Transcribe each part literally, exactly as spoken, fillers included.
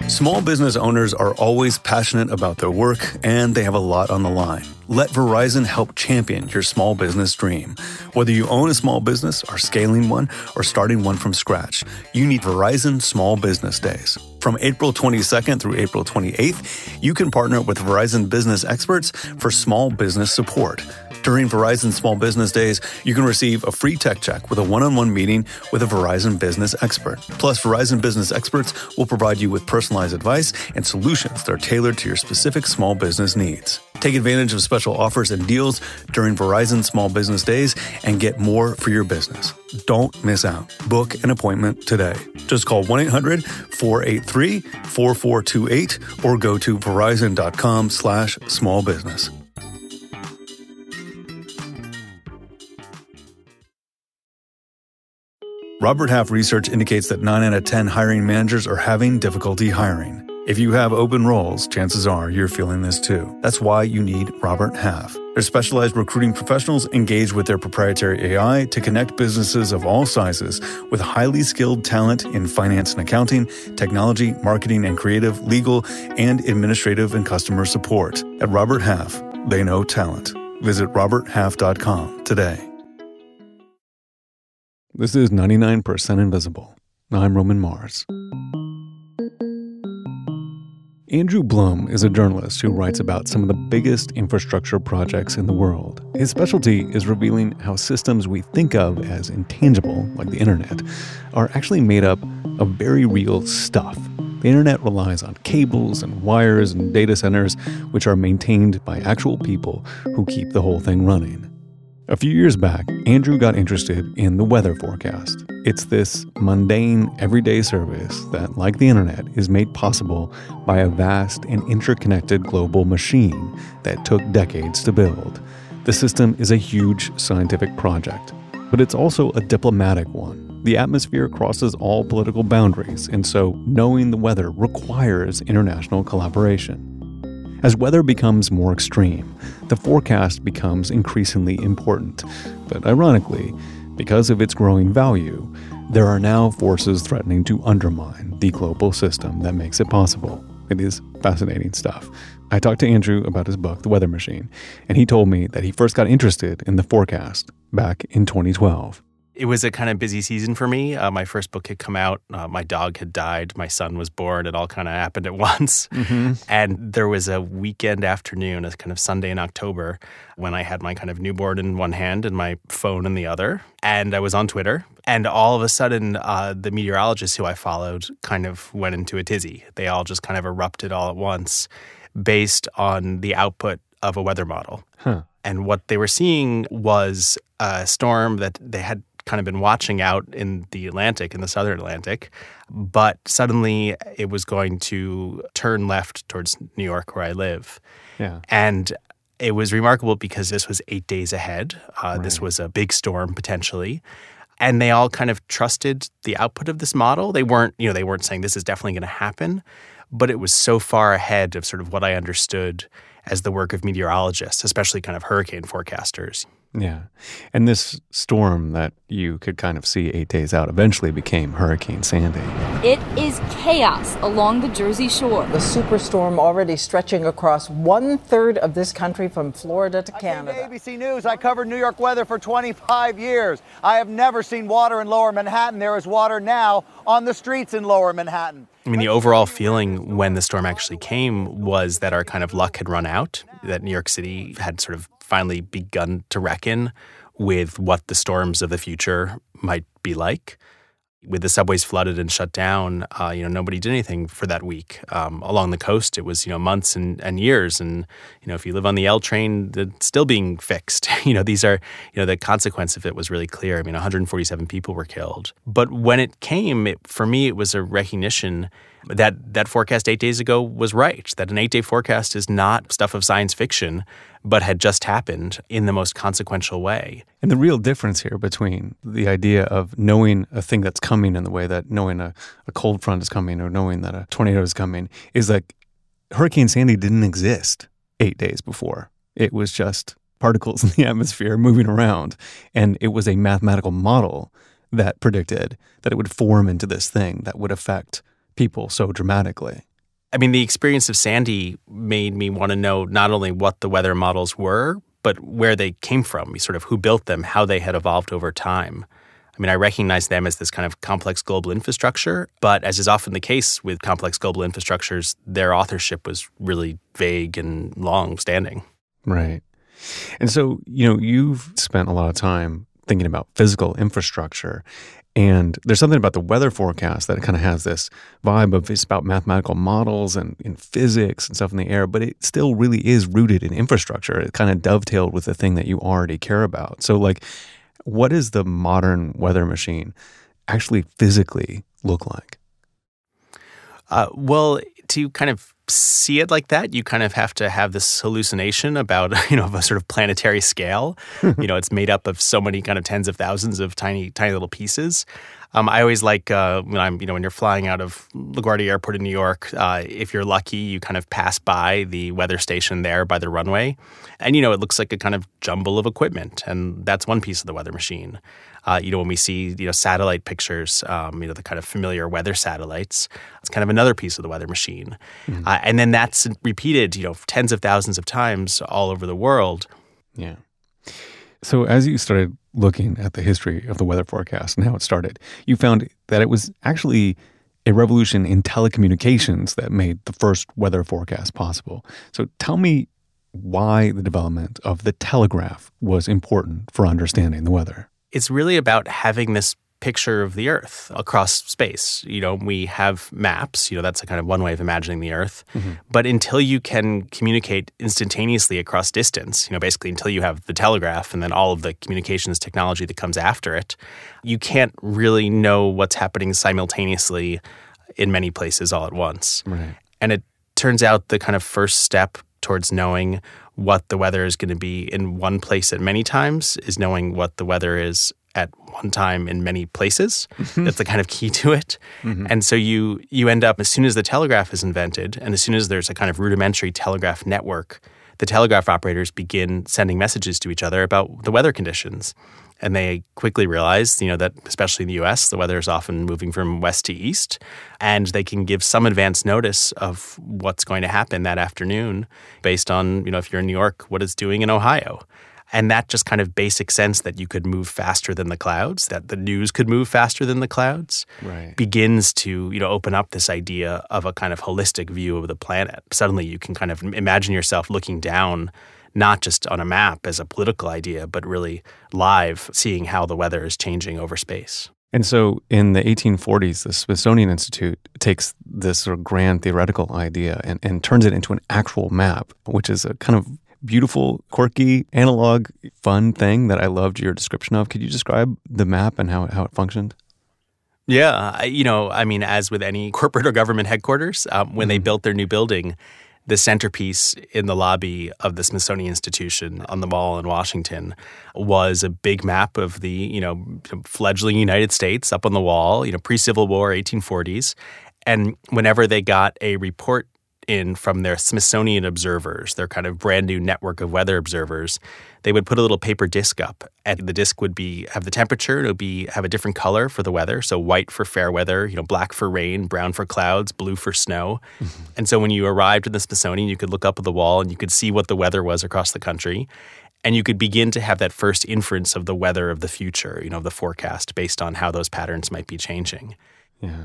Small business owners are always passionate about their work, and they have a lot on the line. Let Verizon help champion your small business dream. Whether you own a small business, are scaling one, or starting one from scratch, you need Verizon Small Business Days. From April twenty-second through April twenty-eighth, you can partner with Verizon business experts for small business support. During Verizon Small Business Days, you can receive a free tech check with a one-on-one meeting with a Verizon business expert. Plus, Verizon business experts will provide you with personalized advice and solutions that are tailored to your specific small business needs. Take advantage of special offers and deals during Verizon Small Business Days and get more for your business. Don't miss out. Book an appointment today. Just call one eight hundred four eight three four four two eight or go to verizon.com slash small business. Robert Half research indicates that nine out of ten hiring managers are having difficulty hiring. If you have open roles, chances are you're feeling this too. That's why you need Robert Half. Their specialized recruiting professionals engage with their proprietary A I to connect businesses of all sizes with highly skilled talent in finance and accounting, technology, marketing and creative, legal, and administrative and customer support. At Robert Half, they know talent. Visit robert half dot com today. This is ninety-nine percent Invisible. I'm Roman Mars. Andrew Blum is a journalist who writes about some of the biggest infrastructure projects in the world. His specialty is revealing how systems we think of as intangible, like the internet, are actually made up of very real stuff. The internet relies on cables and wires and data centers, which are maintained by actual people who keep the whole thing running. A few years back, Andrew got interested in the weather forecast. It's this mundane, everyday service that, like the internet, is made possible by a vast and interconnected global machine that took decades to build. The system is a huge scientific project, but it's also a diplomatic one. The atmosphere crosses all political boundaries, and so knowing the weather requires international collaboration. As weather becomes more extreme, the forecast becomes increasingly important. But ironically, because of its growing value, there are now forces threatening to undermine the global system that makes it possible. It is fascinating stuff. I talked to Andrew about his book, The Weather Machine, and he told me that he first got interested in the forecast back in twenty twelve. It was a kind of busy season for me. Uh, my first book had come out. Uh, my dog had died. My son was born. It all kind of happened at once. Mm-hmm. And there was a weekend afternoon, a kind of Sunday in October, when I had my kind of newborn in one hand and my phone in the other. And I was on Twitter. And all of a sudden, uh, the meteorologists who I followed kind of went into a tizzy. They all just kind of erupted all at once based on the output of a weather model. Huh. And what they were seeing was a storm that they had kind of been watching out in the Atlantic, in the southern Atlantic, but suddenly it was going to turn left towards New York, where I live. Yeah. And it was remarkable because this was eight days ahead. Uh, right. This was a big storm, potentially. And they all kind of trusted the output of this model. They weren't, you know, they weren't saying this is definitely going to happen, but it was so far ahead of sort of what I understood as the work of meteorologists, especially kind of hurricane forecasters. Yeah. And this storm that you could kind of see eight days out eventually became Hurricane Sandy. It is chaos along the Jersey Shore. The superstorm already stretching across one-third of this country from Florida to Canada. I came to A B C News. I covered New York weather for twenty-five years. I have never seen water in Lower Manhattan. There is water now on the streets in Lower Manhattan. I mean, the overall feeling when the storm actually came was that our kind of luck had run out, that New York City had sort of finally begun to reckon with what the storms of the future might be like. With the subways flooded and shut down, uh, you know, nobody did anything for that week. Um, along the coast, it was, you know, months and, and years. And, you know, if you live on the L train, it's still being fixed. you know, these are, you know, the consequence of it was really clear. I mean, one hundred forty-seven people were killed. But when it came, it, for me, it was a recognition that that forecast eight days ago was right, that an eight-day forecast is not stuff of science fiction, but had just happened in the most consequential way. And the real difference here between the idea of knowing a thing that's coming in the way that knowing a, a cold front is coming or knowing that a tornado is coming is like Hurricane Sandy didn't exist eight days before. It was just particles in the atmosphere moving around. And it was a mathematical model that predicted that it would form into this thing that would affect people so dramatically. I mean, the experience of Sandy made me want to know not only what the weather models were, but where they came from, sort of who built them, how they had evolved over time. I mean, I recognize them as this kind of complex global infrastructure, but as is often the case with complex global infrastructures, their authorship was really vague and long-standing. Right. And so, you know, you've spent a lot of time thinking about physical infrastructure. And there's something about the weather forecast that kind of has this vibe of it's about mathematical models and in physics and stuff in the air, but it still really is rooted in infrastructure. It kind of dovetailed with the thing that you already care about. So like, what does the modern weather machine actually physically look like? Uh, well, to kind of see it like that, you kind of have to have this hallucination about, you know, of a sort of planetary scale. You know, it's made up of so many kind of tens of thousands of tiny, tiny little pieces. Um, I always like uh, when I'm, you know, when you're flying out of LaGuardia Airport in New York, uh, if you're lucky, you kind of pass by the weather station there by the runway. And, you know, it looks like a kind of jumble of equipment. And that's one piece of the weather machine. Uh, you know, when we see, you know, satellite pictures, um, you know, the kind of familiar weather satellites, it's kind of another piece of the weather machine. Mm-hmm. Uh, and then that's repeated, you know, tens of thousands of times all over the world. Yeah. So as you started looking at the history of the weather forecast and how it started, you found that it was actually a revolution in telecommunications that made the first weather forecast possible. So tell me why the development of the telegraph was important for understanding the weather. It's really about having this picture of the Earth across space. You know, we have maps, you know, that's a kind of one way of imagining the Earth. Mm-hmm. But until you can communicate instantaneously across distance, you know, basically until you have the telegraph and then all of the communications technology that comes after it, you can't really know what's happening simultaneously in many places all at once. Right. And it turns out the kind of first step towards knowing what the weather is going to be in one place at many times is knowing what the weather is at one time in many places. Mm-hmm. That's the kind of key to it. Mm-hmm. And so you you end up, as soon as the telegraph is invented, and as soon as there's a kind of rudimentary telegraph network, the telegraph operators begin sending messages to each other about the weather conditions. And they quickly realize, you know, that especially in the U S, the weather is often moving from west to east, and they can give some advance notice of what's going to happen that afternoon based on, you know, if you're in New York, what it's doing in Ohio. And that just kind of basic sense that you could move faster than the clouds, that the news could move faster than the clouds, right, begins to, you know, open up this idea of a kind of holistic view of the planet. Suddenly you can kind of imagine yourself looking down not just on a map as a political idea, but really live, seeing how the weather is changing over space. And so in the eighteen forties, the Smithsonian Institute takes this sort of grand theoretical idea and, and turns it into an actual map, which is a kind of beautiful, quirky, analog, fun thing that I loved your description of. Could you describe the map and how it, how it functioned? Yeah, you know, I mean, as with any corporate or government headquarters, um, when mm-hmm. they built their new building, the centerpiece in the lobby of the Smithsonian Institution on the Mall in Washington was a big map of the, you know, fledgling United States up on the wall, you know, pre-Civil War, eighteen forties. And whenever they got a report in from their Smithsonian observers, their kind of brand new network of weather observers, they would put a little paper disc up, and the disc would be have the temperature. It would be have a different color for the weather, so white for fair weather, you know, black for rain, brown for clouds, blue for snow. Mm-hmm. And so when you arrived at the Smithsonian, you could look up at the wall and you could see what the weather was across the country, and you could begin to have that first inference of the weather of the future, you know, of the forecast based on how those patterns might be changing. Yeah.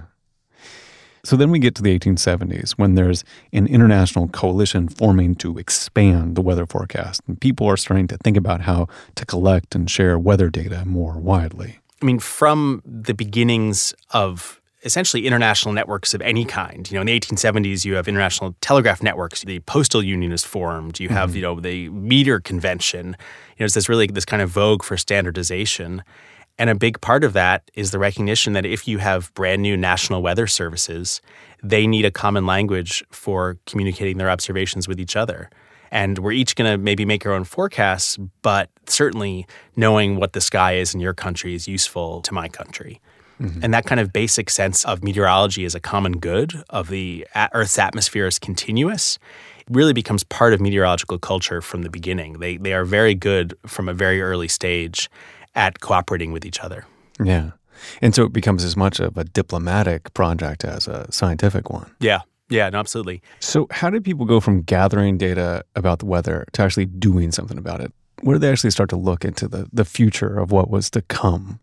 So then we get to the eighteen seventies when there's an international coalition forming to expand the weather forecast. And people are starting to think about how to collect and share weather data more widely. I mean, from the beginnings of essentially international networks of any kind, you know, in the eighteen seventies, you have international telegraph networks. The Postal Union is formed. You have, mm-hmm. you know, the meter convention. You know, there's this really this kind of vogue for standardization. And a big part of that is the recognition that if you have brand new national weather services, they need a common language for communicating their observations with each other. And we're each going to maybe make our own forecasts, but certainly knowing what the sky is in your country is useful to my country. Mm-hmm. And that kind of basic sense of meteorology as a common good, of the Earth's atmosphere as continuous, really becomes part of meteorological culture from the beginning. They they are very good from a very early stage at cooperating with each other. Yeah. And so it becomes as much of a diplomatic project as a scientific one. Yeah. Yeah, no, absolutely. So how did people go from gathering data about the weather to actually doing something about it? Where did they actually start to look into the, the future of what was to come?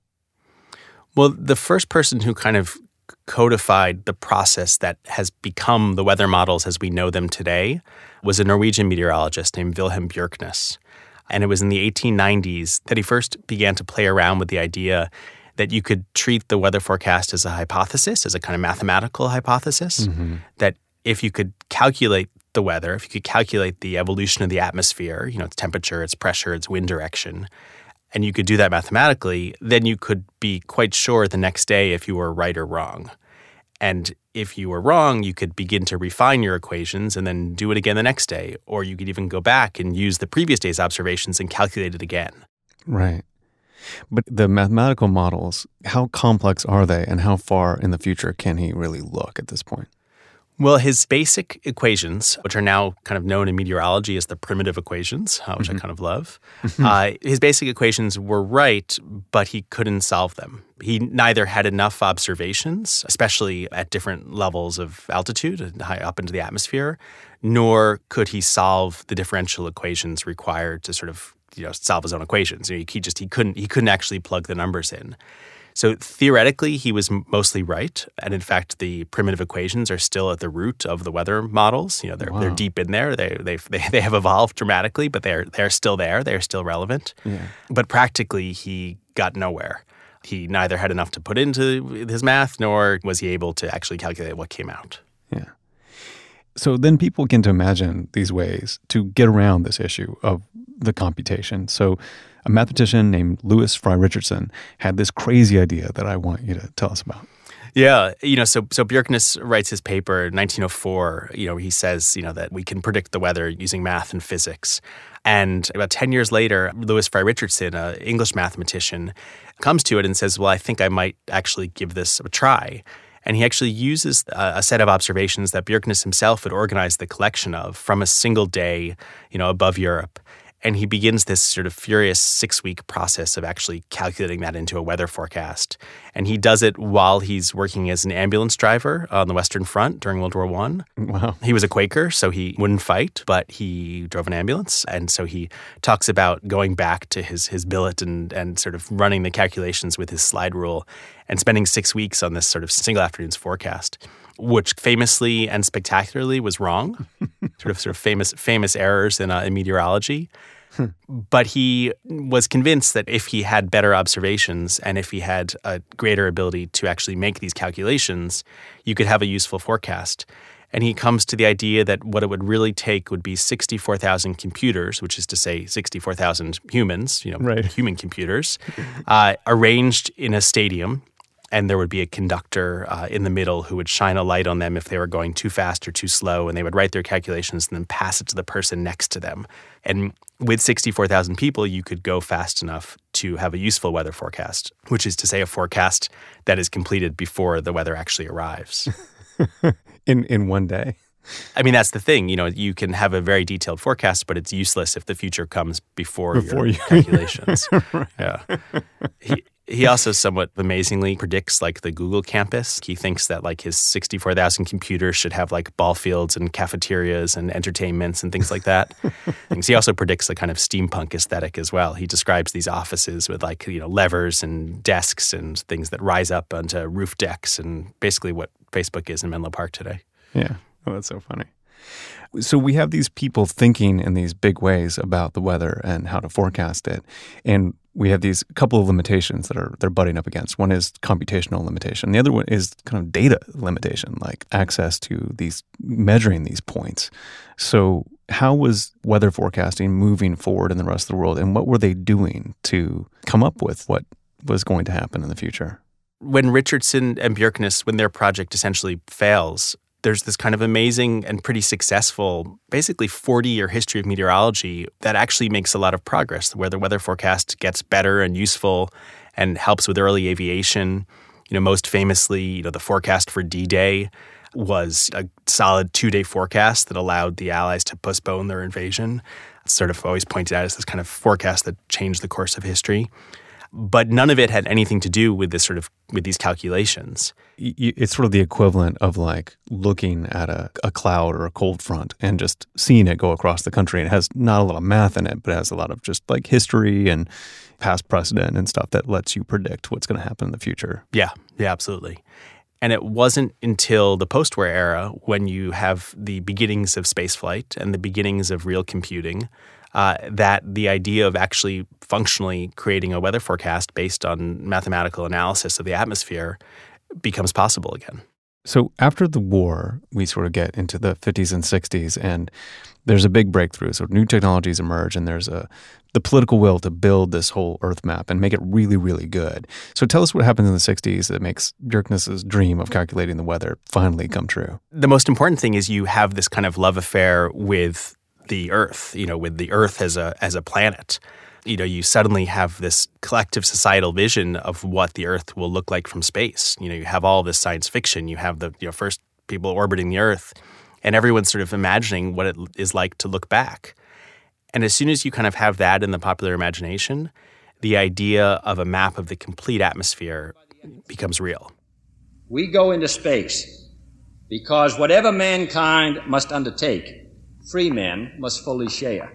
Well, the first person who kind of codified the process that has become the weather models as we know them today was a Norwegian meteorologist named Wilhelm Bjerknes. And it was in the eighteen nineties that he first began to play around with the idea that you could treat the weather forecast as a hypothesis, as a kind of mathematical hypothesis, mm-hmm. that if you could calculate the weather, if you could calculate the evolution of the atmosphere, you know, its temperature, its pressure, its wind direction, and you could do that mathematically, then you could be quite sure the next day if you were right or wrong. And if you were wrong, you could begin to refine your equations and then do it again the next day. Or you could even go back and use the previous day's observations and calculate it again. Right. But the mathematical models, how complex are they and how far in the future can he really look at this point? Well, his basic equations, which are now kind of known in meteorology as the primitive equations, uh, which mm-hmm. I kind of love, uh, his basic equations were right, but he couldn't solve them. He neither had enough observations, especially at different levels of altitude, high up into the atmosphere, nor could he solve the differential equations required to sort of, you know, solve his own equations. You know, he just he couldn't he couldn't actually plug the numbers in. So theoretically, he was mostly right. And in fact, the primitive equations are still at the root of the weather models. You know, they're wow. they're deep in there. They they they have evolved dramatically, but they're they're still there. They're still relevant. Yeah. But practically, he got nowhere. He neither had enough to put into his math, nor was he able to actually calculate what came out. Yeah. So then people begin to imagine these ways to get around this issue of the computation. So a mathematician named Louis Fry Richardson had this crazy idea that I want you to tell us about. Yeah, you know, so so Bjerknes writes his paper in nineteen oh four, you know, he says, you know, that we can predict the weather using math and physics. And about ten years later, Louis Fry Richardson, an English mathematician, comes to it and says, well, I think I might actually give this a try. And he actually uses a, a set of observations that Bjerknes himself had organized the collection of from a single day, you know, above Europe. And he begins this sort of furious six-week process of actually calculating that into a weather forecast. And he does it while he's working as an ambulance driver on the Western Front during World War One. Wow. He was a Quaker, so he wouldn't fight, but he drove an ambulance. And so he talks about going back to his his billet and, and sort of running the calculations with his slide rule and spending six weeks on this sort of single afternoon's forecast, which famously and spectacularly was wrong. sort of sort of famous famous errors in, uh, in meteorology. But he was convinced that if he had better observations and if he had a greater ability to actually make these calculations, you could have a useful forecast. And he comes to the idea that what it would really take would be sixty-four thousand computers, which is to say sixty-four thousand humans, you know, right. human computers, uh, arranged in a stadium. And there would be a conductor uh, in the middle who would shine a light on them if they were going too fast or too slow, and they would write their calculations and then pass it to the person next to them. And with sixty-four thousand people, you could go fast enough to have a useful weather forecast, which is to say a forecast that is completed before the weather actually arrives. in in one day? I mean, that's the thing. You know, you can have a very detailed forecast, but it's useless if the future comes before, before your you. calculations. Right. Yeah. He, He also somewhat amazingly predicts like the Google campus. He thinks that like his sixty-four thousand computers should have like ball fields and cafeterias and entertainments and things like that. He also predicts a kind of steampunk aesthetic as well. He describes these offices with like, you know, levers and desks and things that rise up onto roof decks and basically what Facebook is in Menlo Park today. Yeah. Oh, that's so funny. So we have these people thinking in these big ways about the weather and how to forecast it. And we have these couple of limitations that are they're butting up against. One is computational limitation. The other one is kind of data limitation, like access to these, measuring these points. So how was weather forecasting moving forward in the rest of the world? And what were they doing to come up with what was going to happen in the future? When Richardson and Bjerknes, when their project essentially fails, there's this kind of amazing and pretty successful, basically forty-year history of meteorology that actually makes a lot of progress, where the weather forecast gets better and useful and helps with early aviation. You know, most famously, you know, the forecast for D-Day was a solid two-day forecast that allowed the Allies to postpone their invasion. It's sort of always pointed out as this kind of forecast that changed the course of history. But none of it had anything to do with this sort of with these calculations. It's sort of the equivalent of like looking at a, a cloud or a cold front and just seeing it go across the country. It has not a lot of math in it, but it has a lot of just like history and past precedent and stuff that lets you predict what's going to happen in the future. Yeah, yeah, absolutely. And it wasn't until the post-war era, when you have the beginnings of spaceflight and the beginnings of real computing, uh, that the idea of actually functionally creating a weather forecast based on mathematical analysis of the atmosphere becomes possible again. So after the war, we sort of get into the fifties and sixties, and there's a big breakthrough. So new technologies emerge, and there's a the political will to build this whole Earth map and make it really, really good. So tell us what happens in the sixties that makes Bjerknes's dream of calculating the weather finally come true. The most important thing is you have this kind of love affair with the Earth, you know, with the Earth as a as a planet. You know, you suddenly have this collective societal vision of what the Earth will look like from space. You know, you have all this science fiction. You have the you know first people orbiting the Earth, and everyone's sort of imagining what it is like to look back. And as soon as you kind of have that in the popular imagination, the idea of a map of the complete atmosphere becomes real. We go into space because whatever mankind must undertake, free men must fully share.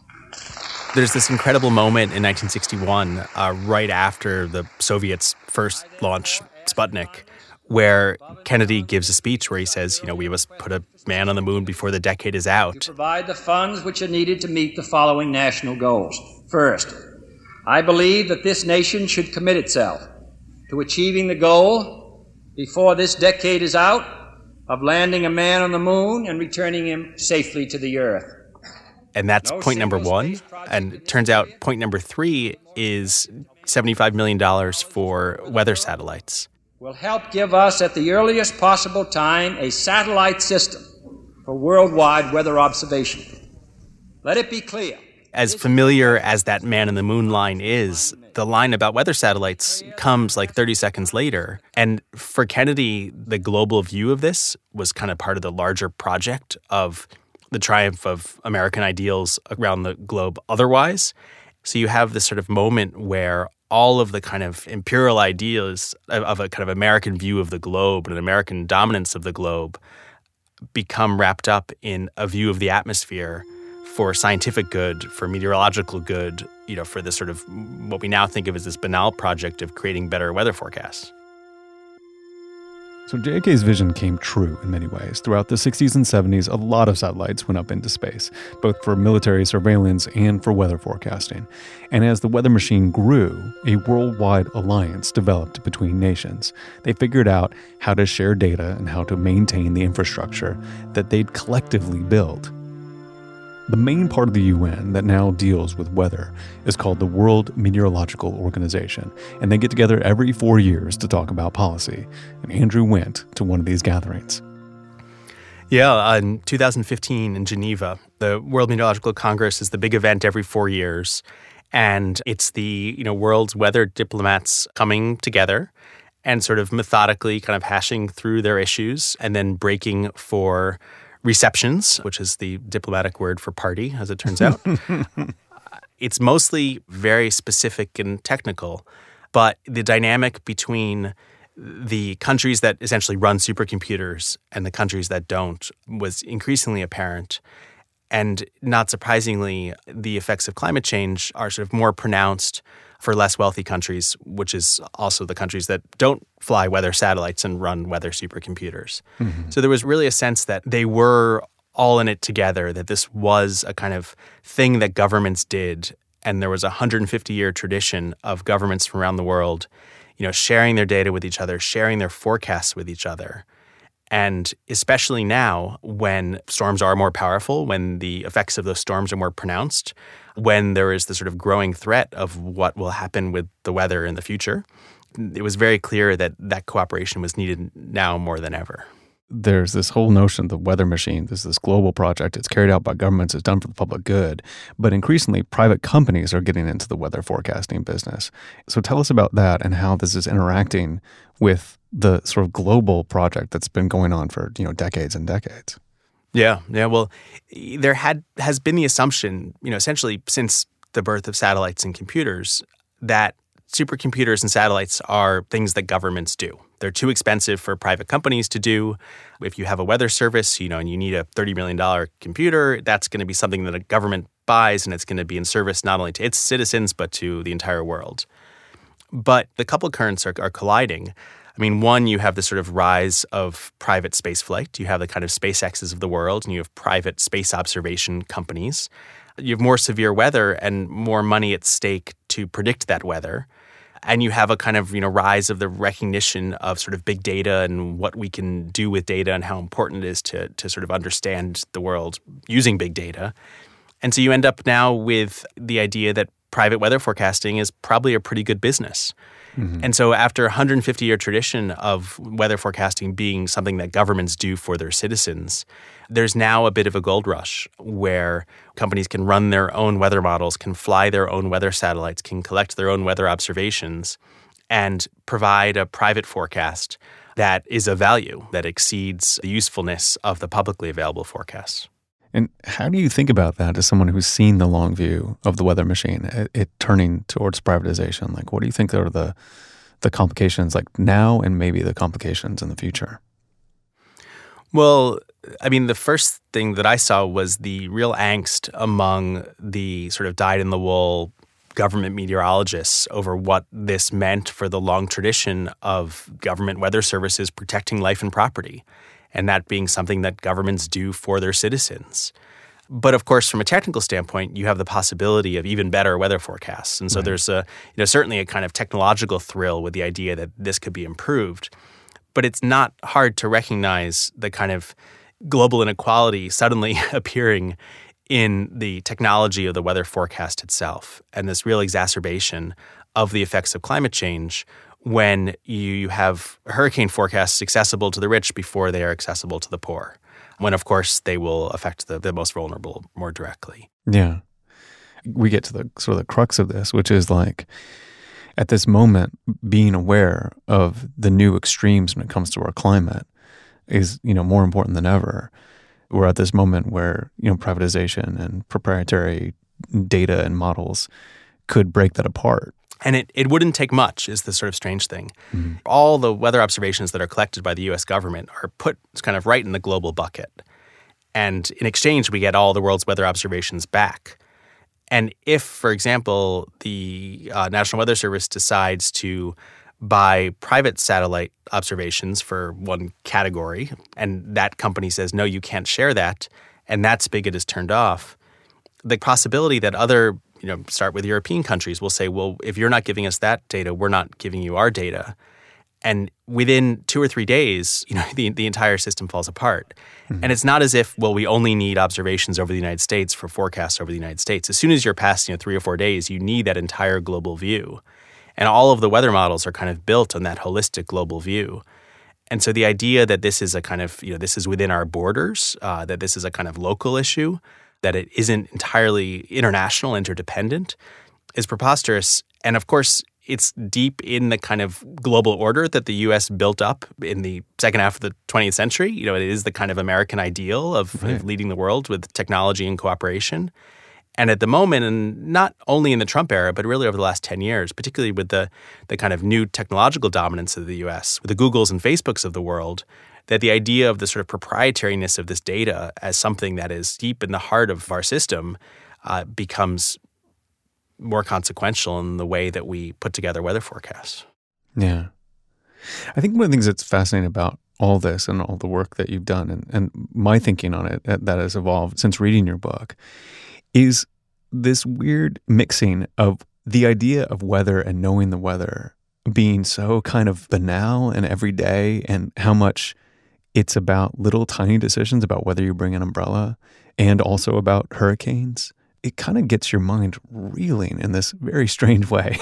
There's this incredible moment in nineteen sixty-one, uh, right after the Soviets first launch Sputnik, where Kennedy gives a speech where he says, you know, we must put a man on the moon before the decade is out. To provide the funds which are needed to meet the following national goals. First, I believe that this nation should commit itself to achieving the goal before this decade is out of landing a man on the moon and returning him safely to the Earth. And that's point number one. And it turns out point number three is seventy-five million dollars for weather satellites. Will help give us at the earliest possible time a satellite system for worldwide weather observation. Let it be clear. As familiar as that man in the moon line is, the line about weather satellites comes like thirty seconds later. And for Kennedy, the global view of this was kind of part of the larger project of the triumph of American ideals around the globe otherwise. So you have this sort of moment where all of the kind of imperial ideas of a kind of American view of the globe and an American dominance of the globe become wrapped up in a view of the atmosphere for scientific good, for meteorological good, you know, for this sort of what we now think of as this banal project of creating better weather forecasts. So J F K's vision came true in many ways. Throughout the sixties and seventies, a lot of satellites went up into space, both for military surveillance and for weather forecasting. And as the weather machine grew, a worldwide alliance developed between nations. They figured out how to share data and how to maintain the infrastructure that they'd collectively built. The main part of the U N that now deals with weather is called the World Meteorological Organization, and they get together every four years to talk about policy. And Andrew went to one of these gatherings. Yeah, in two thousand fifteen in Geneva, the World Meteorological Congress is the big event every four years, and it's the you know world's weather diplomats coming together and sort of methodically kind of hashing through their issues and then breaking for receptions, which is the diplomatic word for party, as it turns out. It's mostly very specific and technical, but the dynamic between the countries that essentially run supercomputers and the countries that don't was increasingly apparent. And not surprisingly, the effects of climate change are sort of more pronounced for less wealthy countries, which is also the countries that don't fly weather satellites and run weather supercomputers. Mm-hmm. So there was really a sense that they were all in it together, that this was a kind of thing that governments did. And there was a one hundred fifty year tradition of governments from around the world, you know, sharing their data with each other, sharing their forecasts with each other. And especially now, when storms are more powerful, when the effects of those storms are more pronounced, when there is the sort of growing threat of what will happen with the weather in the future, it was very clear that that cooperation was needed now more than ever. There's this whole notion of the weather machine. There's this global project. It's carried out by governments. It's done for the public good. But increasingly, private companies are getting into the weather forecasting business. So tell us about that and how this is interacting with the sort of global project that's been going on for, you know, decades and decades. Yeah, yeah. Well, there had has been the assumption, you know, essentially since the birth of satellites and computers, that supercomputers and satellites are things that governments do. They're too expensive for private companies to do. If you have a weather service, you know, and you need a thirty million dollars computer, that's going to be something that a government buys, and it's going to be in service not only to its citizens, but to the entire world. But the couple currents are, are colliding. I mean, one, you have the sort of rise of private spaceflight. You have the kind of SpaceXs of the world, and you have private space observation companies. You have more severe weather and more money at stake to predict that weather. And you have a kind of, you know, rise of the recognition of sort of big data and what we can do with data and how important it is to, to sort of understand the world using big data. And so you end up now with the idea that private weather forecasting is probably a pretty good business. Mm-hmm. And so after a one hundred fifty year tradition of weather forecasting being something that governments do for their citizens, there's now a bit of a gold rush where companies can run their own weather models, can fly their own weather satellites, can collect their own weather observations, and provide a private forecast that is of value, that exceeds the usefulness of the publicly available forecasts. And how do you think about that as someone who's seen the long view of the weather machine, it, it turning towards privatization? Like, what do you think are the the complications like now and maybe the complications in the future? Well, I mean, the first thing that I saw was the real angst among the sort of dyed-in-the-wool government meteorologists over what this meant for the long tradition of government weather services protecting life and property, and that being something that governments do for their citizens. But of course, from a technical standpoint, you have the possibility of even better weather forecasts. And so right. there's a, you know, certainly a kind of technological thrill with the idea that this could be improved. But it's not hard to recognize the kind of global inequality suddenly appearing in the technology of the weather forecast itself, and this real exacerbation of the effects of climate change when you have hurricane forecasts accessible to the rich before they are accessible to the poor, when, of course, they will affect the, the most vulnerable more directly. Yeah. We get to the sort of the crux of this, which is like, at this moment, being aware of the new extremes when it comes to our climate is, you know, more important than ever. We're at this moment where, you know, privatization and proprietary data and models could break that apart. And it, it wouldn't take much is the sort of strange thing. Mm-hmm. All the weather observations that are collected by the U S government are put kind of right in the global bucket. And in exchange, we get all the world's weather observations back. And if, for example, the uh, National Weather Service decides to buy private satellite observations for one category, and that company says, no, you can't share that, and that spigot is turned off, the possibility that other, you know, start with European countries will say, well, if you're not giving us that data, we're not giving you our data. And within two or three days, you know, the, the entire system falls apart. Mm-hmm. And it's not as if, well, we only need observations over the United States for forecasts over the United States. As soon as you're past, you know, three or four days, you need that entire global view. And all of the weather models are kind of built on that holistic global view. And so the idea that this is a kind of, you know, this is within our borders, uh, that this is a kind of local issue, that it isn't entirely international, interdependent, is preposterous. And of course, it's deep in the kind of global order that the U S built up in the second half of the twentieth century. You know, it is the kind of American ideal of, right. of leading the world with technology and cooperation. And at the moment, and not only in the Trump era, but really over the last ten years, particularly with the, the kind of new technological dominance of the U S, with the Googles and Facebooks of the world, that the idea of the sort of proprietariness of this data as something that is deep in the heart of our system uh, becomes more consequential in the way that we put together weather forecasts. Yeah. I think one of the things that's fascinating about all this and all the work that you've done and, and my thinking on it that has evolved since reading your book is this weird mixing of the idea of weather and knowing the weather being so kind of banal and everyday, and how much it's about little tiny decisions about whether you bring an umbrella and also about hurricanes. It kind of gets your mind reeling in this very strange way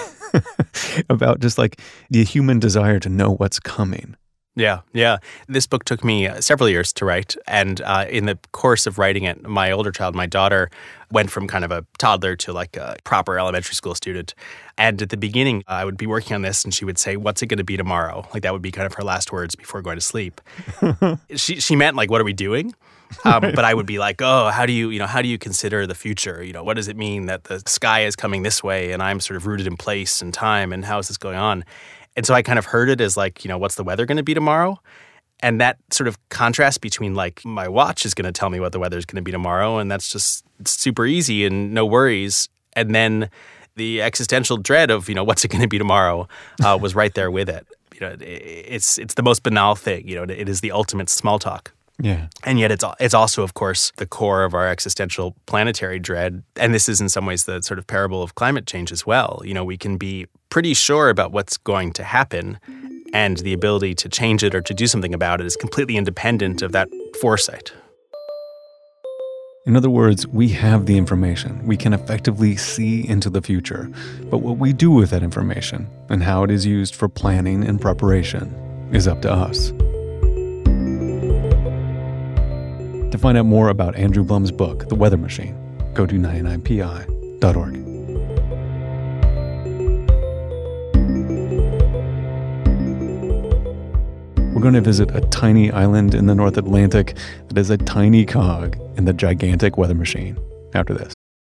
about just like the human desire to know what's coming. Yeah, yeah. This book took me several years to write. And uh, in the course of writing it, my older child, my daughter, went from kind of a toddler to like a proper elementary school student. And at the beginning, I would be working on this and she would say, what's it going to be tomorrow? Like that would be kind of her last words before going to sleep. she, she meant like, what are we doing? Um, Right. But I would be like, oh, how do you, you know, how do you consider the future? You know, what does it mean that the sky is coming this way and I'm sort of rooted in place and time, and how is this going on? And so I kind of heard it as like, you know, what's the weather going to be tomorrow? And that sort of contrast between like my watch is going to tell me what the weather is going to be tomorrow, and that's just it's super easy and no worries. And then the existential dread of, you know, what's it going to be tomorrow uh, was right there with it. You know, it's it's the most banal thing. You know, it is the ultimate small talk. Yeah. And yet it's it's also, of course, the core of our existential planetary dread. And this is in some ways the sort of parable of climate change as well. You know, we can be pretty sure about what's going to happen, and the ability to change it or to do something about it is completely independent of that foresight. In other words, we have the information. We can effectively see into the future. But what we do with that information and how it is used for planning and preparation is up to us. To find out more about Andrew Blum's book, The Weather Machine, go to ninety-nine P I dot org. We're going to visit a tiny island in the North Atlantic that is a tiny cog in the gigantic weather machine after this.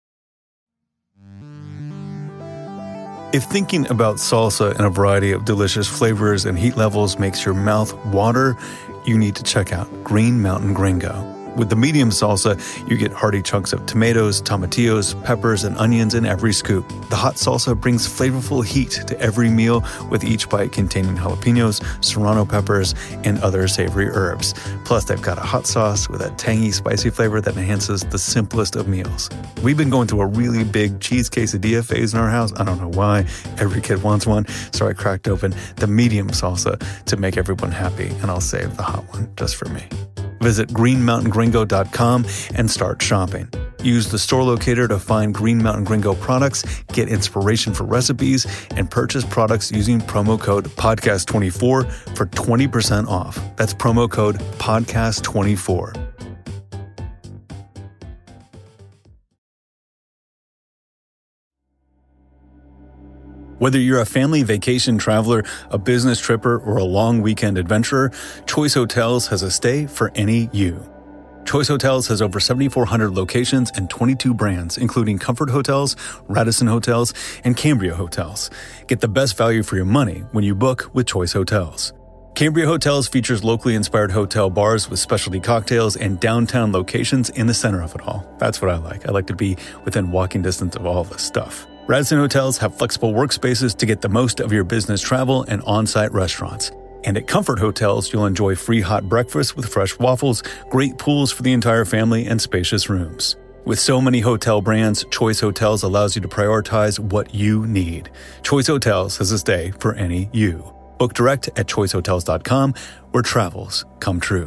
If thinking about salsa and a variety of delicious flavors and heat levels makes your mouth water, you need to check out Green Mountain Gringo. With the medium salsa, you get hearty chunks of tomatoes, tomatillos, peppers, and onions in every scoop. The hot salsa brings flavorful heat to every meal, with each bite containing jalapenos, serrano peppers, and other savory herbs. Plus, they've got a hot sauce with a tangy, spicy flavor that enhances the simplest of meals. We've been going through a really big cheese quesadilla phase in our house. I don't know why. Every kid wants one, so I cracked open the medium salsa to make everyone happy, and I'll save the hot one just for me. Visit green mountain gringo dot com and start shopping. Use the store locator to find Green Mountain Gringo products, get inspiration for recipes, and purchase products using promo code podcast twenty-four for twenty percent off. That's promo code podcast twenty-four. Whether you're a family vacation traveler, a business tripper, or a long weekend adventurer, Choice Hotels has a stay for any you. Choice Hotels has over seventy-four hundred locations and twenty-two brands, including Comfort Hotels, Radisson Hotels, and Cambria Hotels. Get the best value for your money when you book with Choice Hotels. Cambria Hotels features locally inspired hotel bars with specialty cocktails and downtown locations in the center of it all. That's what I like. I like to be within walking distance of all this stuff. Radisson Hotels have flexible workspaces to get the most of your business travel and on-site restaurants. And at Comfort Hotels, you'll enjoy free hot breakfast with fresh waffles, great pools for the entire family, and spacious rooms. With so many hotel brands, Choice Hotels allows you to prioritize what you need. Choice Hotels has a stay for any you. Book direct at choice hotels dot com, where travels come true.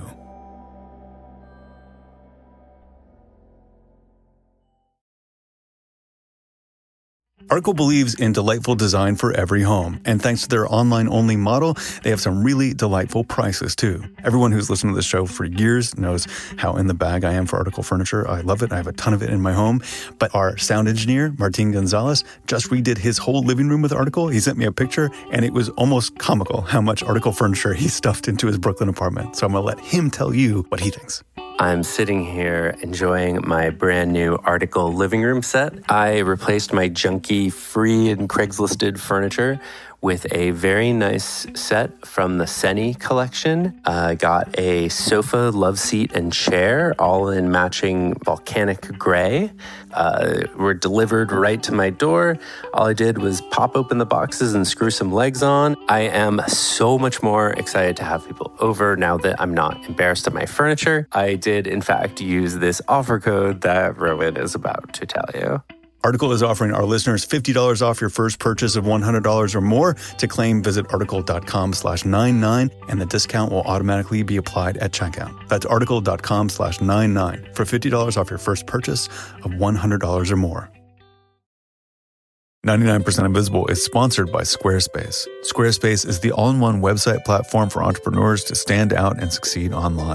Article believes in delightful design for every home, and thanks to their online-only model, they have some really delightful prices too. Everyone who's listened to the show for years knows how in the bag I am for Article furniture. I love it. I have a ton of it in my home. But our sound engineer, Martin Gonzalez, just redid his whole living room with Article. He sent me a picture, and it was almost comical how much Article furniture he stuffed into his Brooklyn apartment. So I'm going to let him tell you what he thinks. I'm sitting here enjoying my brand new Article living room set. I replaced my junky free and Craigslisted furniture with a very nice set from the Seni collection. I uh, got a sofa, love seat, and chair, all in matching volcanic gray. Uh, were delivered right to my door. All I did was pop open the boxes and screw some legs on. I am so much more excited to have people over now that I'm not embarrassed of my furniture. I did, in fact, use this offer code that Rowan is about to tell you. Article is offering our listeners fifty dollars off your first purchase of one hundred dollars or more. To claim, visit article.com slash 99, and the discount will automatically be applied at checkout. That's article.com slash 99 for fifty dollars off your first purchase of one hundred dollars or more. ninety-nine percent Invisible is sponsored by Squarespace. Squarespace is the all-in-one website platform for entrepreneurs to stand out and succeed online.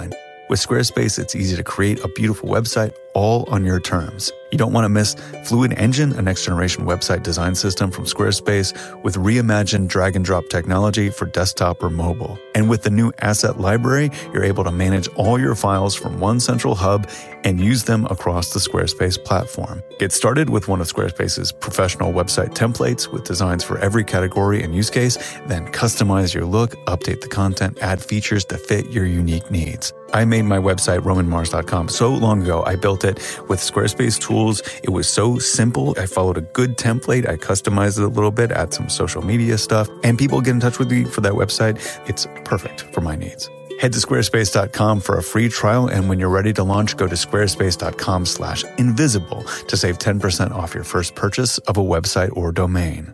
With Squarespace, it's easy to create a beautiful website all on your terms. You don't want to miss Fluid Engine, a next-generation website design system from Squarespace with reimagined drag-and-drop technology for desktop or mobile. And with the new Asset Library, you're able to manage all your files from one central hub and use them across the Squarespace platform. Get started with one of Squarespace's professional website templates with designs for every category and use case, then customize your look, update the content, add features to fit your unique needs. I made my website, roman mars dot com, so long ago. I built it with Squarespace tools. It was so simple. I followed a good template. I customized it a little bit, add some social media stuff, and people get in touch with me for that website. It's perfect for my needs. Head to squarespace dot com for a free trial, and when you're ready to launch, go to squarespace dot com slash invisible to save ten percent off your first purchase of a website or domain.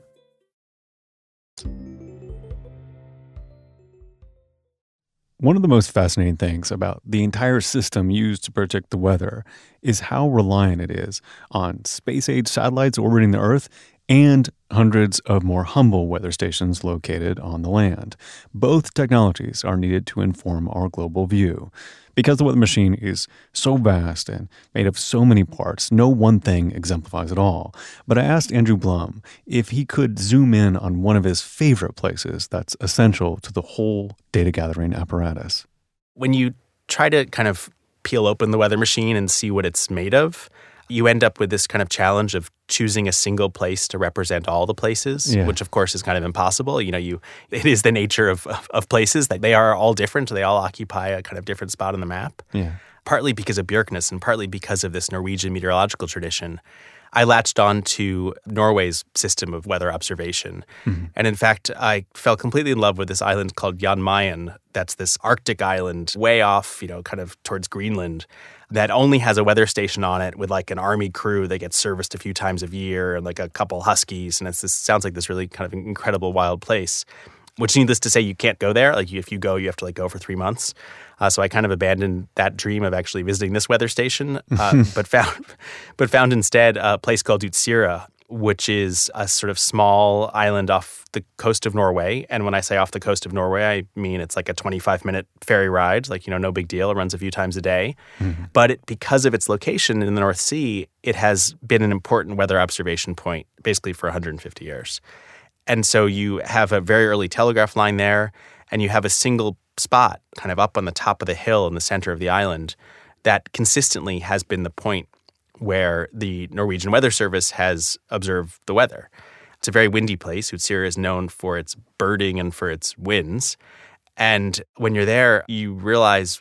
One of the most fascinating things about the entire system used to predict the weather is how reliant it is on space-age satellites orbiting the Earth and hundreds of more humble weather stations located on the land. Both technologies are needed to inform our global view. Because the weather machine is so vast and made of so many parts, no one thing exemplifies it all. But I asked Andrew Blum if he could zoom in on one of his favorite places that's essential to the whole data gathering apparatus. When you try to kind of peel open the weather machine and see what it's made of, you end up with this kind of challenge of choosing a single place to represent all the places, yeah. which of course is kind of impossible. You know, you it is the nature of, of, of places that they are all different. They all occupy a kind of different spot on the map. Yeah. Partly because of Björknes and partly because of this Norwegian meteorological tradition. I latched on to Norway's system of weather observation. Mm-hmm. And in fact, I fell completely in love with this island called Jan Mayen. That's this Arctic island way off, you know, kind of towards Greenland, that only has a weather station on it with like an army crew that gets serviced a few times a year and like a couple huskies. And it's this sounds like this really kind of incredible wild place, which needless to say, you can't go there. Like if you go, you have to like go for three months. Uh, so I kind of abandoned that dream of actually visiting this weather station, uh, but found but found instead a place called Utsira, which is a sort of small island off the coast of Norway. And when I say off the coast of Norway, I mean it's like a twenty-five minute ferry ride, like, you know, no big deal. It runs a few times a day. Mm-hmm. But it, because of its location in the North Sea, it has been an important weather observation point basically for one hundred fifty years. And so you have a very early telegraph line there, and you have a single spot kind of up on the top of the hill in the center of the island that consistently has been the point where the Norwegian Weather Service has observed the weather. It's a very windy place. Utsira is known for its birding and for its winds. And when you're there, you realize,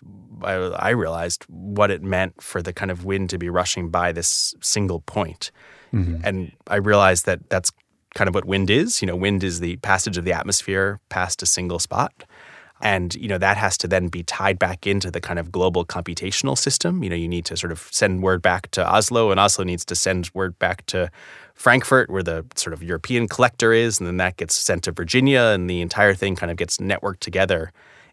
I realized what it meant for the kind of wind to be rushing by this single point. Mm-hmm. And I realized that that's kind of what wind is. You know, wind is the passage of the atmosphere past a single spot. And, you know, that has to then be tied back into the kind of global computational system. You know, you need to sort of send word back to Oslo, and Oslo needs to send word back to Frankfurt, where the sort of European collector is, and then that gets sent to Virginia, and the entire thing kind of gets networked together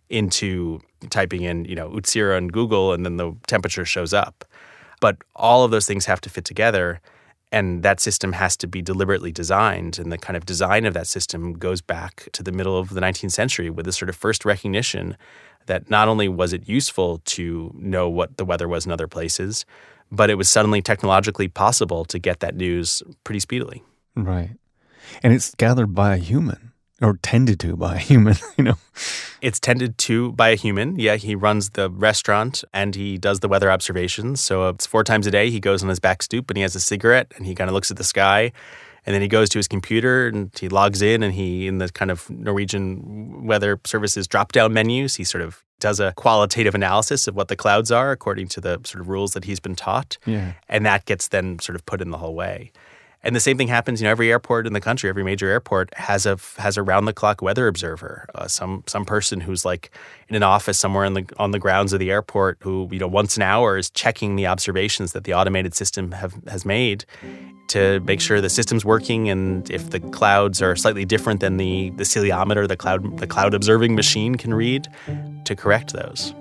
into typing in, you know, Utsira on Google, and then the temperature shows up. But all of those things have to fit together, and that system has to be deliberately designed. And the kind of design of that system goes back to the middle of the nineteenth century with this sort of first recognition that not only was it useful to know what the weather was in other places, but it was suddenly technologically possible to get that news pretty speedily. Right. And it's gathered by a human, or tended to by a human, you know. It's tended to by a human. Yeah, he runs the restaurant and he does the weather observations. So it's four times a day. He goes on his back stoop and he has a cigarette and he kind of looks at the sky. And then he goes to his computer and he logs in, and he, in the kind of Norwegian Weather Service's drop-down menus, he sort of does a qualitative analysis of what the clouds are according to the sort of rules that he's been taught. Yeah. And that gets then sort of put in the whole way. And the same thing happens, you know, every airport in the country, every major airport has a has a round-the-clock weather observer, uh, some some person who's like in an office somewhere in the, on the grounds of the airport who, you know, once an hour is checking the observations that the automated system have has made to make sure the system's working, and if the clouds are slightly different than the, the celiometer, the cloud the cloud observing machine can read, to correct those.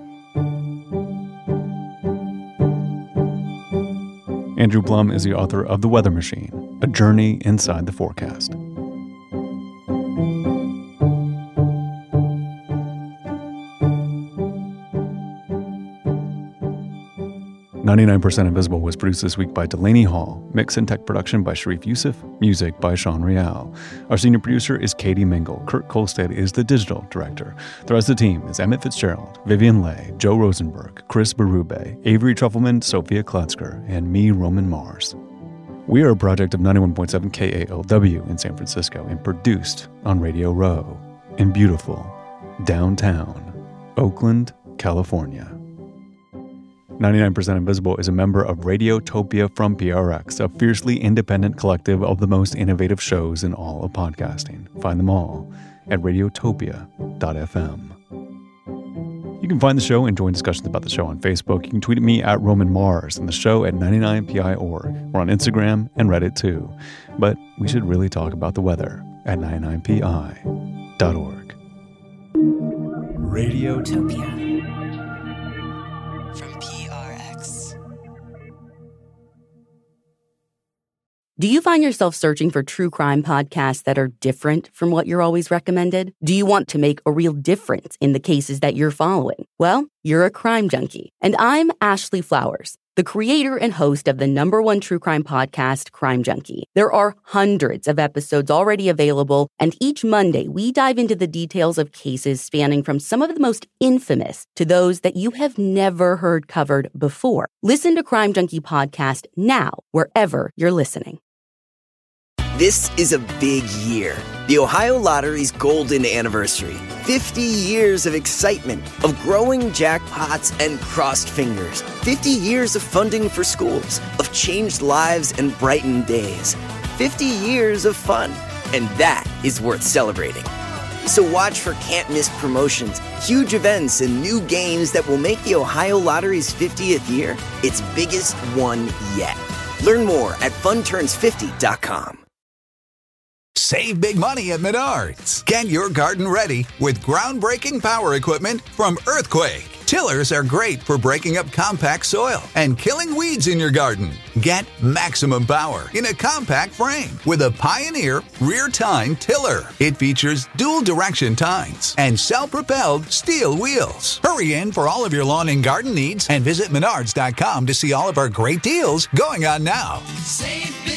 Andrew Blum is the author of The Weather Machine, A Journey Inside the Forecast. ninety-nine percent Invisible was produced this week by Delaney Hall. Mix and tech production by Sharif Youssef. Music by Sean Real. Our senior producer is Katie Mingle. Kurt Kolstad is the digital director. The rest of the team is Emmett Fitzgerald, Vivian Leigh, Joe Rosenberg, Chris Berube, Avery Trufelman, Sophia Klutzker, and me, Roman Mars. We are a project of ninety-one point seven K A L W in San Francisco and produced on Radio Row in beautiful downtown Oakland, California. ninety-nine percent Invisible is a member of Radiotopia from P R X, a fiercely independent collective of the most innovative shows in all of podcasting. Find them all at radiotopia dot f m. You can find the show and join discussions about the show on Facebook. You can tweet at me at Roman Mars and the show at ninety-nine P I dot org. We're on Instagram and Reddit too. But we should really talk about the weather at ninety-nine P I dot org. Radiotopia from P R X. Do you find yourself searching for true crime podcasts that are different from what you're always recommended? Do you want to make a real difference in the cases that you're following? Well, you're a crime junkie. And I'm Ashley Flowers, the creator and host of the number one true crime podcast, Crime Junkie. There are hundreds of episodes already available, and each Monday we dive into the details of cases spanning from some of the most infamous to those that you have never heard covered before. Listen to Crime Junkie Podcast now, wherever you're listening. This is a big year. The Ohio Lottery's golden anniversary. fifty years of excitement, of growing jackpots and crossed fingers. fifty years of funding for schools, of changed lives and brightened days. fifty years of fun, and that is worth celebrating. So watch for can't-miss promotions, huge events, and new games that will make the Ohio Lottery's fiftieth year its biggest one yet. Learn more at fun turns fifty dot com. Save big money at Menards. Get your garden ready with groundbreaking power equipment from Earthquake. Tillers are great for breaking up compact soil and killing weeds in your garden. Get maximum power in a compact frame with a Pioneer rear tine tiller. It features dual direction tines and self-propelled steel wheels. Hurry in for all of your lawn and garden needs and visit menards dot com to see all of our great deals going on now. Save